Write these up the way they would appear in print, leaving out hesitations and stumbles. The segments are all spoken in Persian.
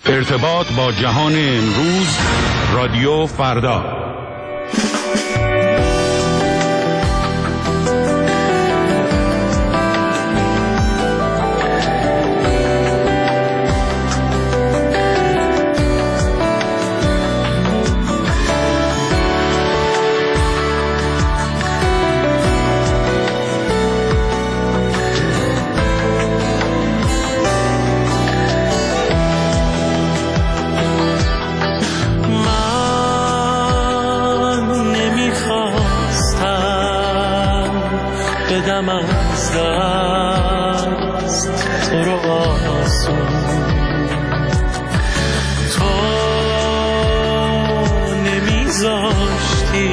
ارتباط با جهان امروز، رادیو فردا. بدم از دست تو رو آسون، تو نمیذاشتی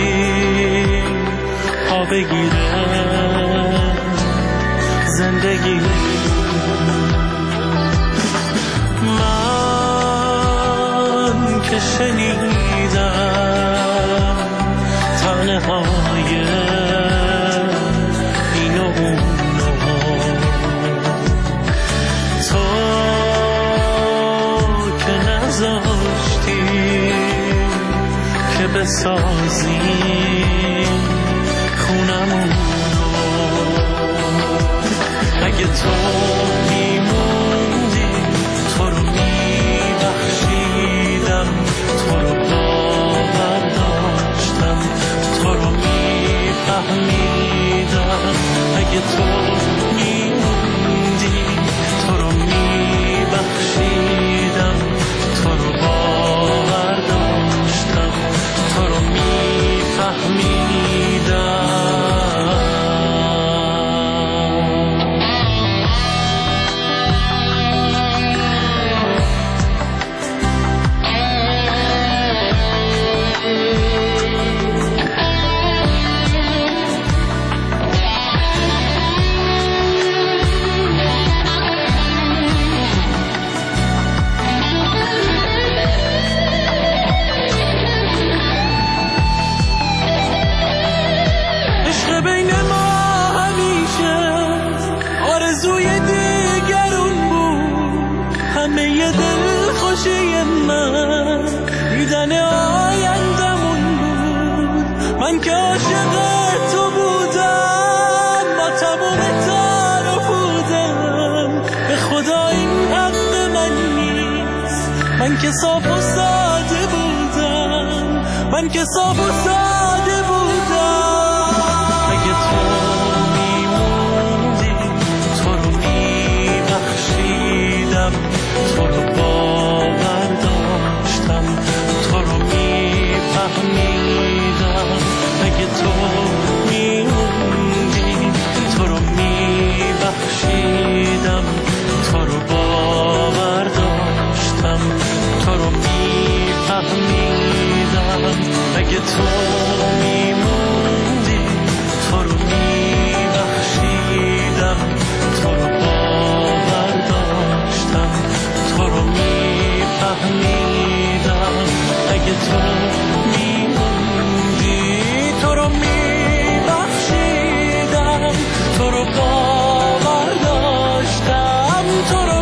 پا بگیره زندگی. من که شنیدم تنه های بسازی خونمون رو، اگه تو میموندی تو رو میبخشیدم، تو رو باور داشتم، تو رو میفهمیدم. اگه تو میموندی تو رو میبخشیدم، تو رو باور داشتم، تو رو میفهمیدم. دیدن آیندمون بود، من که عاشق تو بودم، با تمام تار بودم. به خدا این حق من نیست، من که صاف و ساده بودم، من که صاف و ساده بودم. اگه تو میموندی تو رو میبخشیدم، تو رو باور داشتم، تو رو میفهمیدم. اگه تو میموندی تو رو میبخشیدم، تو رو باور داشتم، تو رو میفهمیدم. اگه تو میموندی تو رو میبخشیدم، تو رو باور داشتم، تو رو میفهمیدم. اگه تو میموندی تو رو میبخشیدم، تو رو باور داشتم، تو رو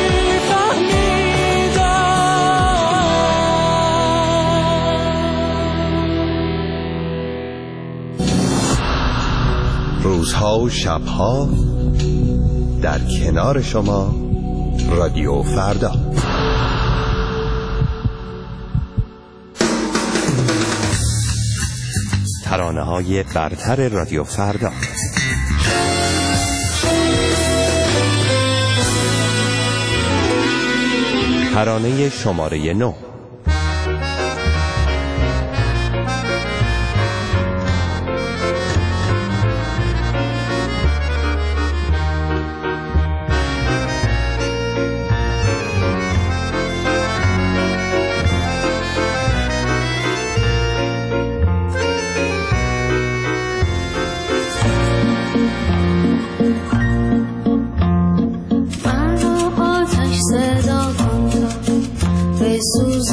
میفهمیدم. روزها و شبها در کنار شما، رادیو فردا. ترانه‌های برتر رادیو فردا. ترانه شماره 9. سوز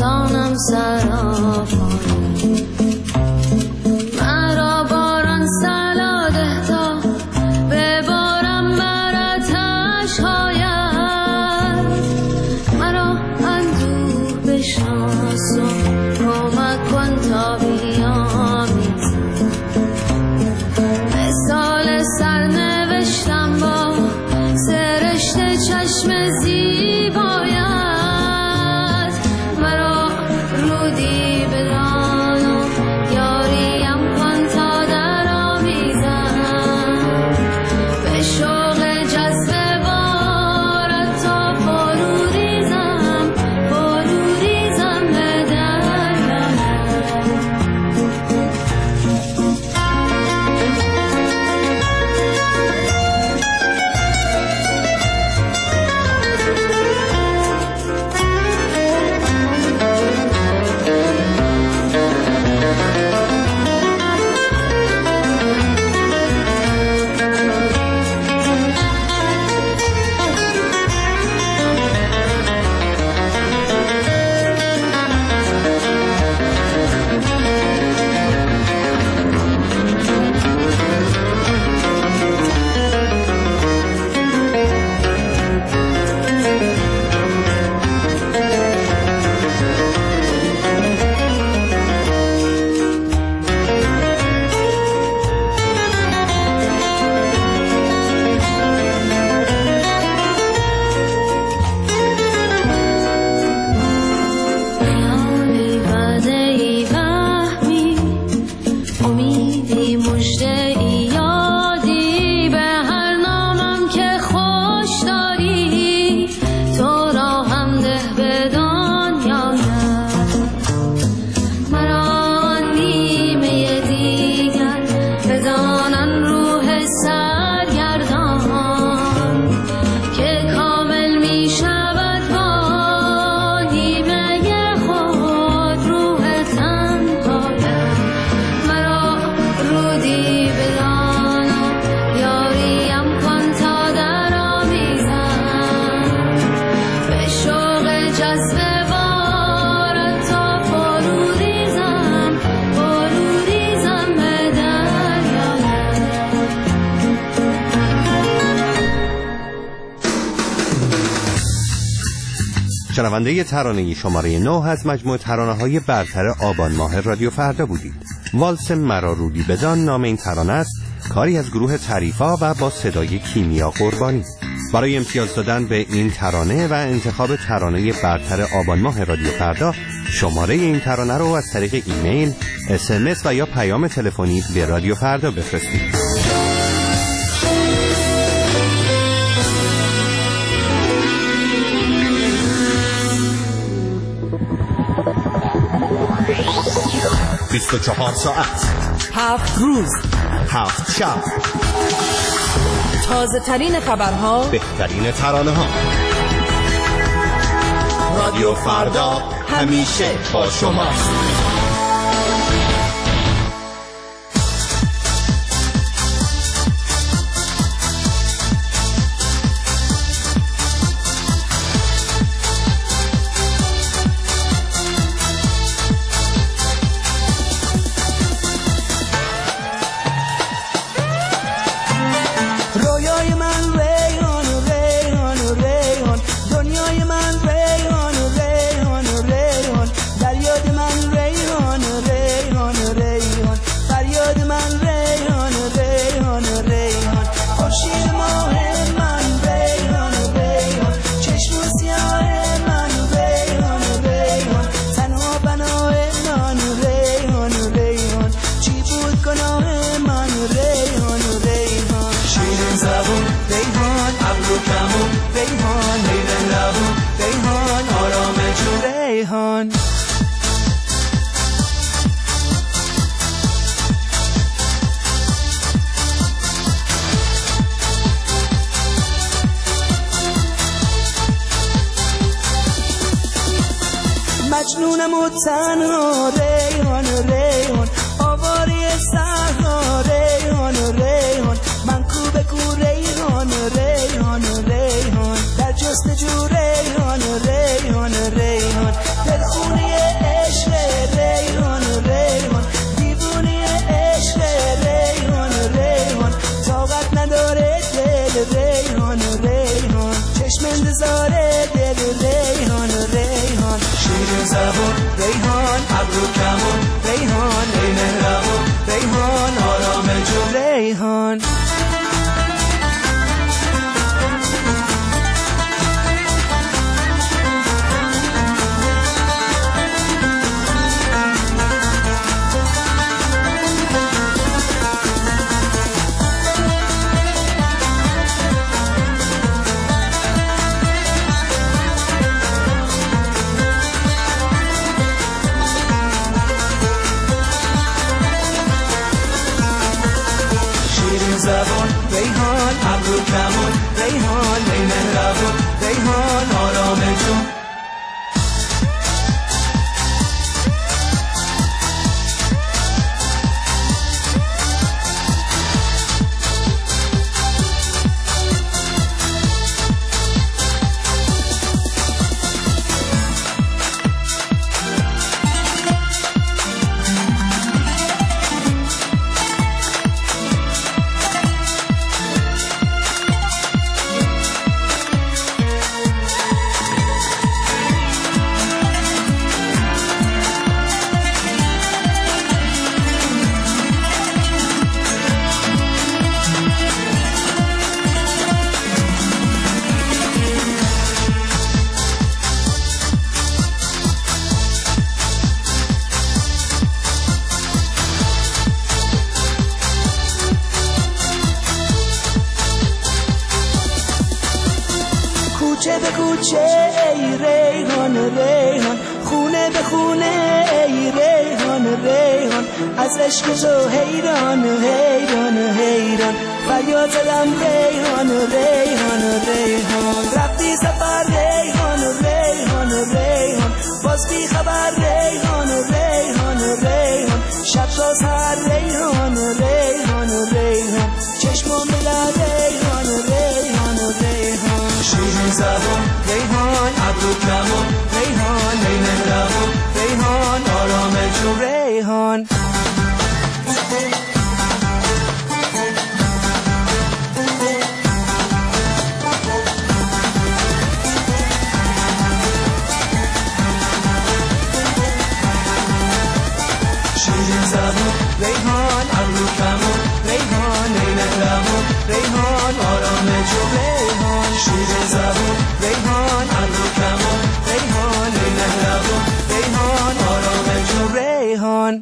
شنونده ترانه شماره 9 از مجموعه ترانه‌های برتر آبان ماه رادیو فردا بودید. والس مرا رودی بدان نام این ترانه است، کاری از گروه تعریفا و با صدای کیمیا قربانی. برای امتیاز دادن به این ترانه و انتخاب ترانه برتر آبان ماه رادیو فردا، شماره این ترانه رو از طریق ایمیل، SMS و یا پیام تلفنی به رادیو فردا بفرستید. چهار ساعت 7 روز 7 شب، تازه ترین خبرها، بهترین ترانه ها. رادیو فردا همیشه با شماست. مجنونم و تنها ریحان ریحان، آواری صحرا ریحان ریحان، من کوبه کو ریحان ریحان ریحان، در جستجو ریحان ریحان ریحان، دلخونی عشق ریحان ریحان، دیوونی عشق ریحان ریحان، طاقت نداره دل ریحان ریحان، چشم انتظار دل ریحان ریحان، شیر زبون ریحان، ابرو کمون ریحان، ای مهربون ریحان، آرام جو ریحان. زبان ریحان، ابرو کمون ریحان، ای مهربون ریحان، آرام جون. کوچه به کوچه ای ریحان ریحان، خونه به خونه ای ریحان ریحان، از عشق تو حیران حیران حیران، فریاد زدم ریحان ریحان ریحان، رفتی سفر ریحان ریحان ریحان، باز بی خبر ریحان ریحان ریحان، شب تا سحر ریحان ریحان ریحان، چشمم بلند ریحان ریحان ریحان، شیرین زبون ریحان، ابرو کمون ریحان، ای مهربون ریحان، آرام جو ریحان. زبون ریحان ابرو کمون ریحان عینک لبون ریحان آرام جو ریحان شیر زبون ریحان ابرو کمون ریحان عینک لبون ریحان آرام جو ریحان.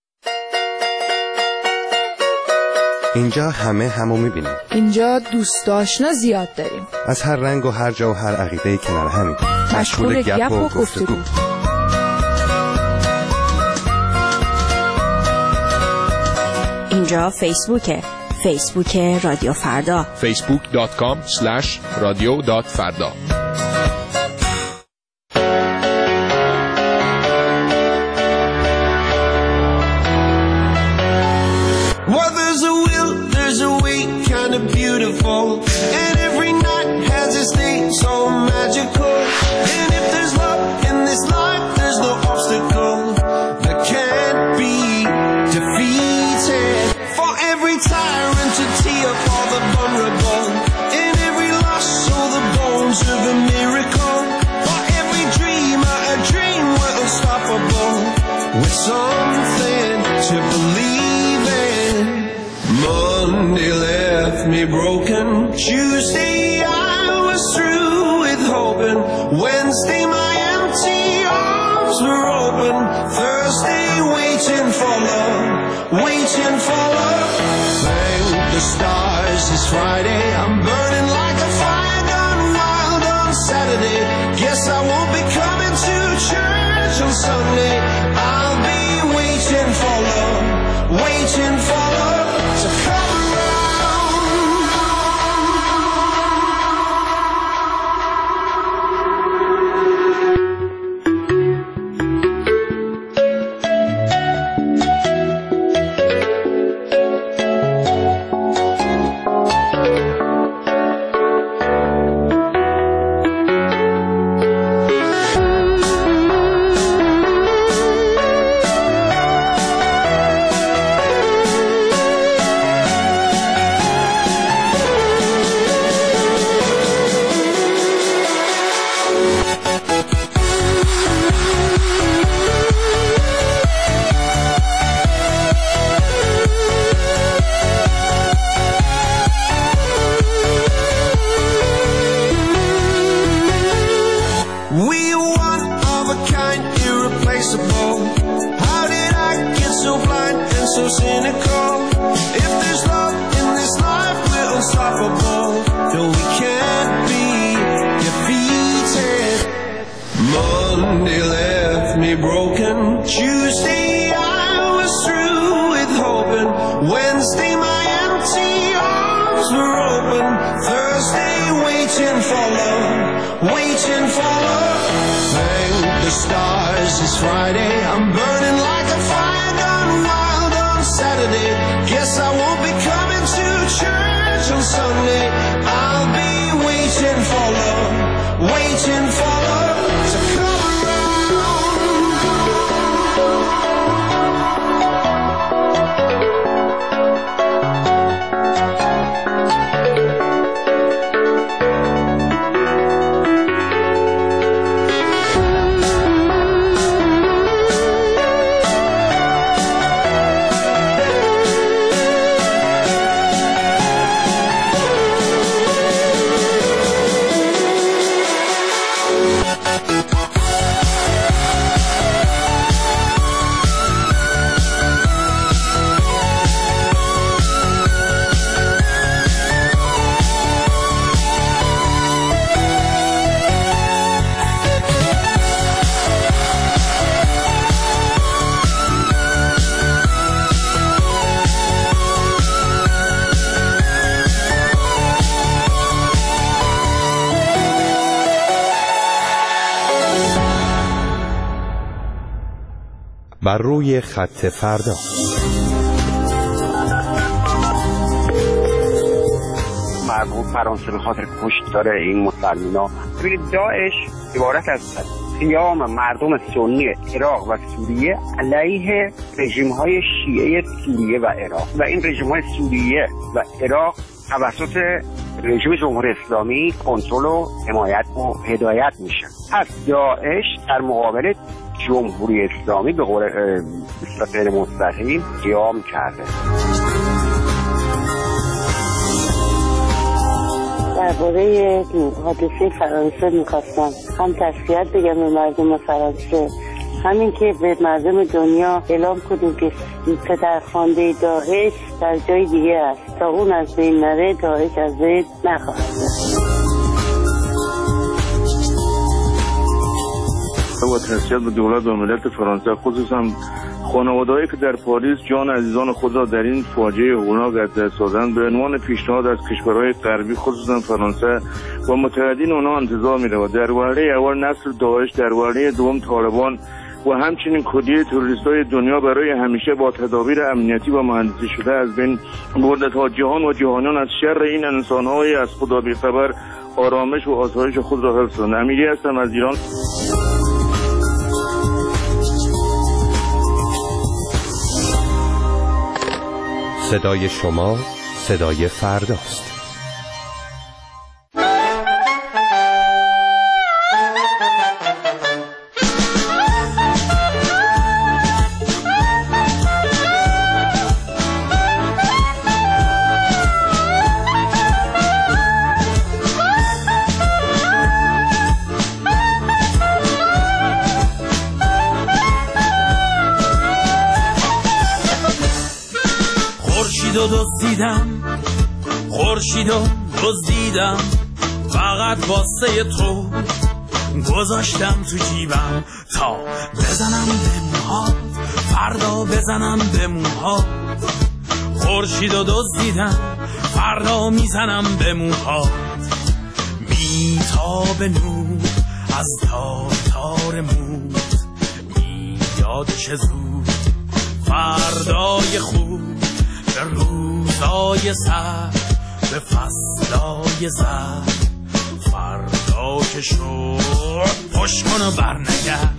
اینجا همه همو میبینیم. اینجا دوست آشنا زیاد داریم. از هر رنگ و هر جا و هر عقیده کنار همین. مشغول گپ و گفتگو. اینجا فیسبوک رادیو فردا. facebook.com/radio.farda. Beautiful, and every night has its day so magical. And if there's love in this life, there's no obstacle that can't be defeated. For every tyrant to tear for the vulnerable, in every loss, so the bones of a miracle. For every dreamer, a dream we're unstoppable, with something to believe in. Monday left me broken. Tuesday I was through with hoping. Wednesday my empty arms were open. Thursday waiting for love, waiting for love. Thank the stars it's Friday. I'm burning like a fire gone wild on Saturday. Guess I won't be coming to church on Sunday. I'll be waiting for love, waiting for love to come. بر روی خط فردا. مردم فرانسه به خاطر کشتار این مسلمان‌ها، ببینید داعش عبارت از قیام مردم سنی عراق و سوریه علیه رژیم‌های شیعه سوریه و عراق و این رژیم‌های سوریه و عراق توسط رژیم جمهوری اسلامی کنترل و حمایت و هدایت میشه. پس داعش در مقابل جمهوری اسلامی به قول غیر مستقیم قیام کرده. درباره حادثه فرانسه میخواستم هم تسلیت بگم به مردم فرانسه، همین که به مردم دنیا اعلام کنیم که پدرخوانده داعش در جای دیگه است، تا اون از بین نره داعش از بین نخواهد رفت. با تسلیت به دولت و ملت فرانسه، خصوصا خانواده‌ای که در پاریس جان عزیزان خود را در این فاجعه هولناک از دست دادند، به عنوان پیشنهاد از کشورهای غربی خصوصا فرانسه و متحدین آنها انتظار می‌رود در وهله اول نصر داعش، در وهله دوم طالبان و همچنین کلیه تروریست‌های دنیا برای همیشه با تدابیر امنیتی و مهندسی شده از بین برده تا جهان و جهانیان از شر این انسان‌های از خدا بی‌خبر آرامش و آسایش خود را حفظ کنند. امیری هستم از ایران. صدای شما صدای فرداست. خورشید و دزدیدم فقط واسه تو، گذاشتم تو جیبم تا بزنم به موهات، فردا بزنم به موهات. خورشید و دزدیدم فردا میزنم به موهات، میتاب نور از تار تار موت، میاد چه زود فردای خوب، به روزای سر، به فصلای زر، فردا که شد پشت کن و برنگرد.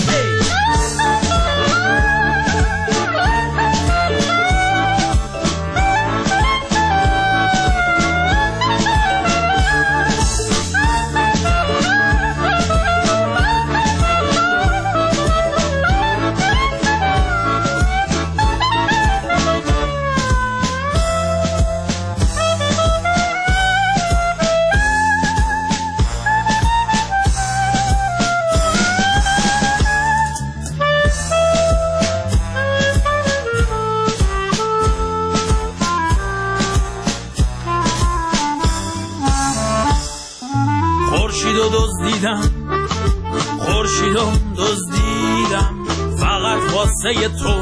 خورشید و دزدیدم فقط واسه تو،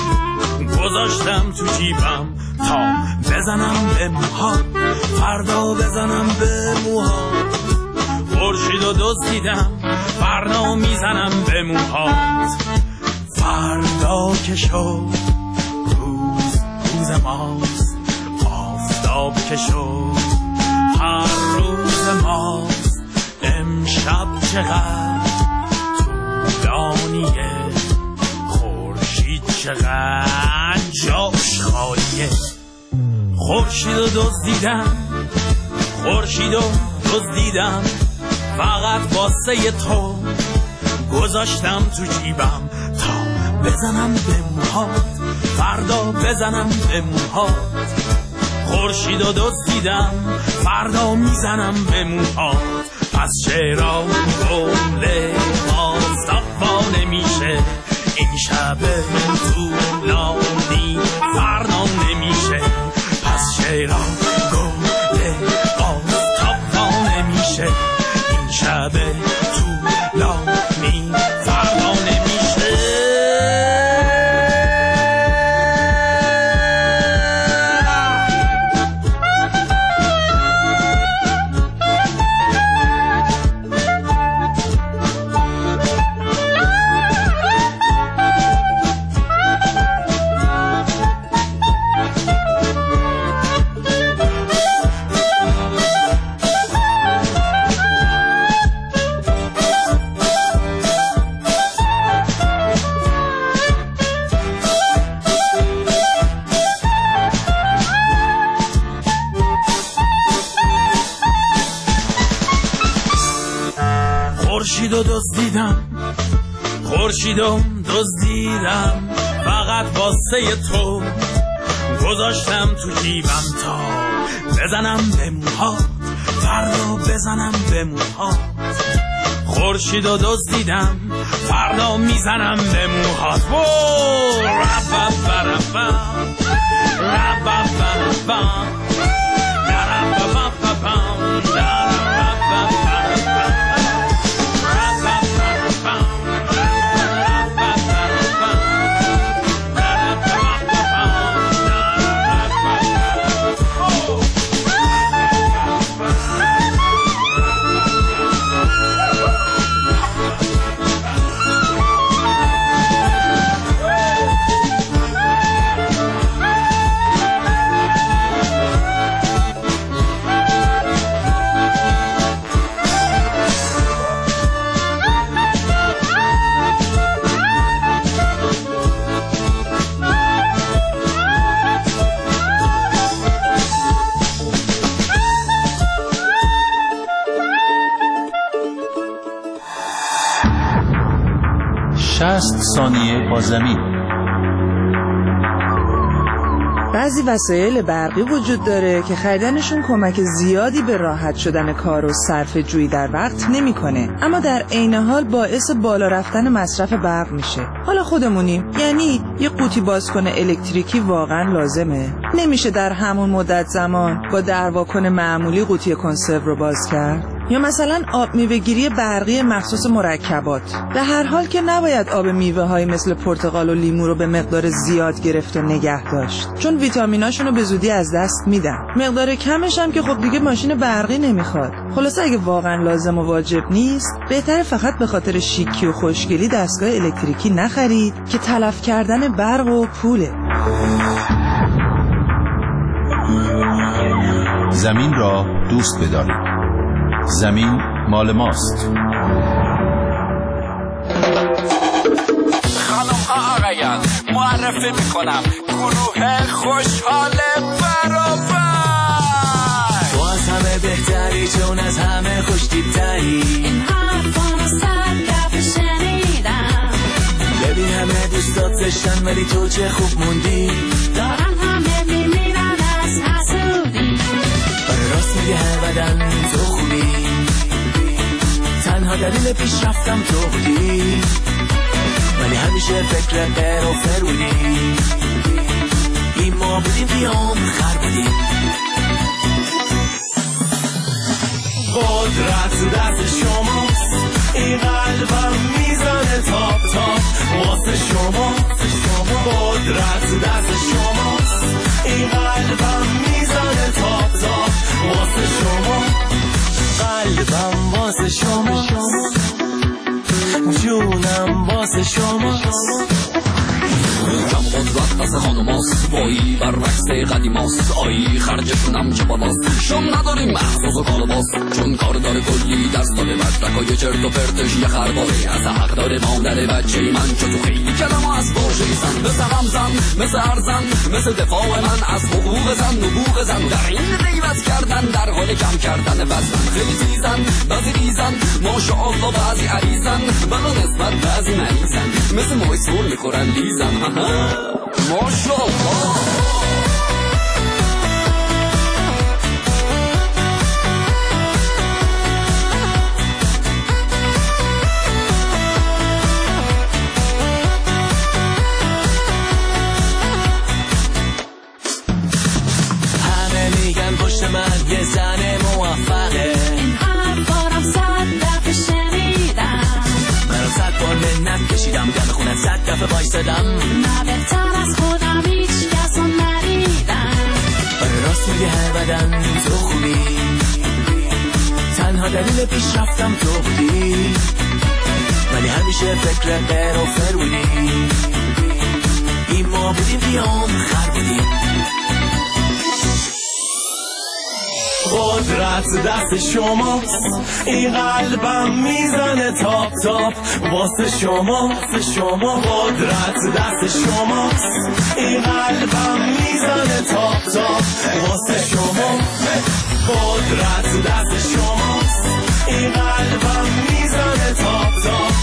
گذاشتم تو جیبم تا بزنم به موهات، فردا بزنم به موهات. خورشید و دزدیدم فردا میزنم به موهات، فردا که شد روز ماست، آفتاب که شد هر روز ماست. امشب چقدر طولانیه، خورشید چقدر جاش خالیه. خورشید و دزدیدم، خورشید و دزدیدم فقط واسه تو، گذاشتم تو جیبم تا بزنم به موهات، فردا بزنم به موهات. خورشید و دزدیدم فردا میزنم به موهات. پس چرا گل آفتاب نمیشه، این شب طولانی فردا نمیشه. پس چرا گل آفتاب نمیشه، این شب طولانی فردا نمیشه. خورشیدو دزدیدم فقط واسه تو، گذاشتم تو جیبم تا بزنم به موها، فردا بزنم به موها. خورشیدو دزدیدم فردا میزنم به موها. ثانیه با زمین. بعضی وسایل برقی وجود داره که خریدنشون کمک زیادی به راحت شدن کار و صرفه جویی در وقت نمیکنه، اما در عین حال باعث بالا رفتن مصرف برق میشه. حالا خودمونیم، یعنی یه قوطی بازکن الکتریکی واقعا لازمه؟ نمیشه در همون مدت زمان با درواکن معمولی قوطی کنسرو رو باز کرد؟ یا مثلا آب میوه‌گیری برقی مخصوص مرکبات. به هر حال که نباید آب میوه‌های مثل پرتقال و لیمو رو به مقدار زیاد گرفت و نگه داشت، چون ویتامیناشون رو به زودی از دست میدن. مقدار کمش هم که خب دیگه ماشین برقی نمیخواد. خلاصه اگه واقعا لازم و واجب نیست، بهتره فقط به خاطر شیکی و خوشگلی دستگاه الکتریکی نخرید که تلف کردن برق و پوله. زمین را دوست بدارید. زمین مال ماست. خانم ها آقایان، معرفی میکنم گروه خوشحال برابر. تو از همه بهتری، چون از همه خوشتیبتری. این حرفا رو 100 دفعه شنیدم. ببین همه دوستات زشتن ولی تو چه خوب موندی. دارن همه میمیرن از حسودی. راست میگه هر بدن تو خوبی، تنها دلیل پیشرفتم تو بودی، ولی همیشه فکر غیر و فر بودی. این ما بودیم بیام خر بودیم. قدرت دست شماست، این قلبم میزنه تاپ تاپ واسه شما. قدرت دست شماست، این قلبم میزنه تاپ تاپ واسه شما. قلبم واسه شما، جونم واسه شما. کم قدرت دست خانماست، وایی برعکس قدیماست. آیی خرجشونم چه بالاست، شم نداریم محسوس و کالباس. چون کار داره کلی دست داره مدرکای چرت و پرتش یه خرباره. از حق داره مادر بچه من چه تو خیلی کلم از باشه زن. مثل همزن، مثل ارزن، مثل دفاع من از حقوق زن. نبوغ زن در این غیبت کردن، در حال کم کردن وزن. خیلی تیزن، بعضی ریزن، ماشاءالله بعضی عریزن، بلا نسبت بعضی مریضن. مثل مایسور میخورن لیزن. ماشاءالله. همه میگن پشت من یه زن موفقه. این حرفا رو 100 دفعه شنیدم. منو 100 بار منت کشیدم، دم خونت 100 دفعه بایستدم. نه بهتر از خودم هیچ کس رو ندیدم. راست میگه هر بدن تو خوبی، تنها دلیل پیشرفتم تو بودی، ولی همیشه فکر غیر و فر بودی. این ما بودیم بیام خر بودیم. قدرت دست شماست، این قلبم میزنه تاپ تاپ واسه شما. قدرت دست شماست، این قلبم میزنه تاپ تاپ واسه شما. قدرت دست شماست، این قلبم میزنه تاپ تاپ